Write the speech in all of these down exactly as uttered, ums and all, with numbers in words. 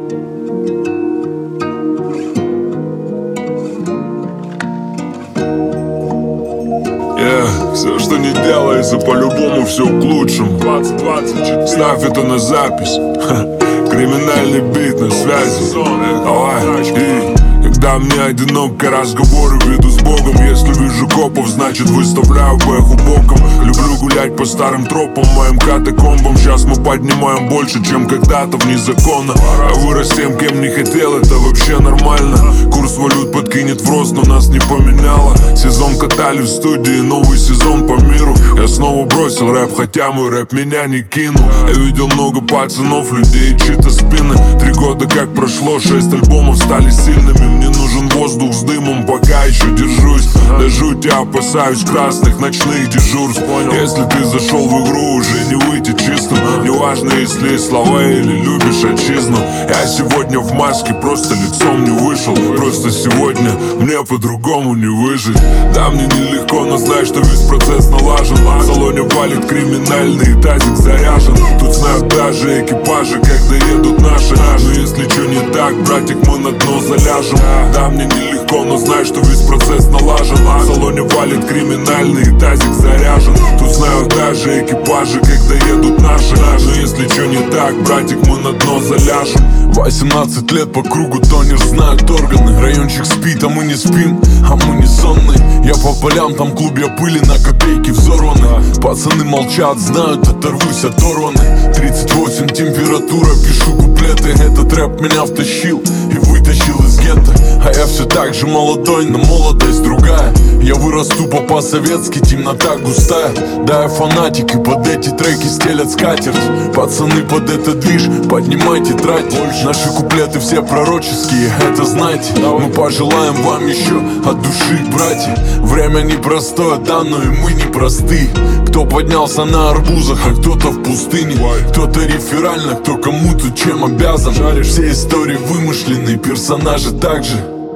Yeah, все, что не делается, по-любому все к лучшему. двадцать двадцать четыре. Ставь это на запись. Криминальный бит на связи. Давай, и когда мне одиноко разговоры веду с Богом. Если вижу копов, значит выставляю бэху боком. Люблю гулять по старым тропам, моим катакомбам. Сейчас мы поднимаем больше, чем когда-то вне закона. А вырос тем, кем не хотел, это вообще нормально. Курс валют подкинет в рост, но нас не поменяло. Сезон катали в студии, новый сезон по миру. Я снова бросил рэп, хотя мой рэп меня не кинул. Я видел много пацанов, людей, чьи-то спины. Три года как прошло, шесть альбомов стали сильными. Мне нужен воздух с дымом, пока еще держусь. До жути опасаюсь красных ночных дежурств. Если ты зашел в игру, уже не выйти чистым. Неважно, если слова или любишь отчизну. Я сегодня в маске, просто лицом не вышел. Просто сегодня мне по-другому не выжить. Да, мне нелегко, но знай, что весь процесс налажен. В салоне валит криминальный, тазик заряжен. Тут знают даже экипажи, когда едут наши. Но если что не так, братик, мы на дно заляжем. Да, мне нелегко, но знай, что весь процесс налажен. В салоне валит криминальный, тазик заряжен. Тут знают даже экипажи, когда едут наши. Но если что не так, братик, мы на дно заляжем. Восемнадцать лет по кругу тонешь, знают органы. Райончик спит, а мы не спим, а мы не сонные. Я по полям, там клубья пыли на копейки взорваны. Пацаны молчат, знают, оторвусь оторваны. Тридцать восемь температура, пишу куплеты. Этот рэп меня втащил и вытащил из гетто. А я все так же молодой, но молодость другая. Я вырос тупо по-советски, темнота густая. Да, я фанатик, и под эти треки стелят скатерть. Пацаны, под этот движ поднимайте трать. Наши куплеты все пророческие, это знайте. Мы пожелаем вам еще от души, братья. Время непростое, да, но и мы непросты. Кто поднялся на арбузах, а кто-то в пустыне. Кто-то реферально, кто кому тут чем обязан. Все истории вымышленные, персонажи также.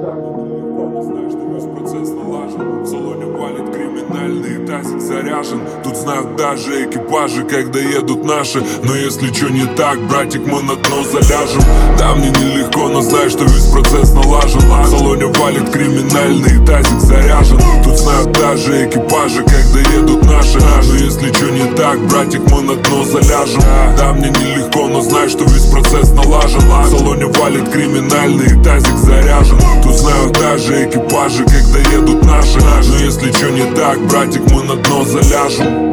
Тазик заряжен. Тут знают даже экипажи, когда едут наши. Но если что не так, братик, мы на дно заляжем. Да, мне нелегко, но знай, что весь процесс налажен. В салоне валит криминальный, тазик заряжен. Тут знают даже экипажи, когда едут наши. Но если что не так, братик, мы на дно заляжем. Да, мне нелегко, но знай, что весь процесс налажен. В салоне валит криминальный, тазик заряжен. Тут знают даже экипажи, когда едут наши. Но если что не так, братик, мы на дно заляжем.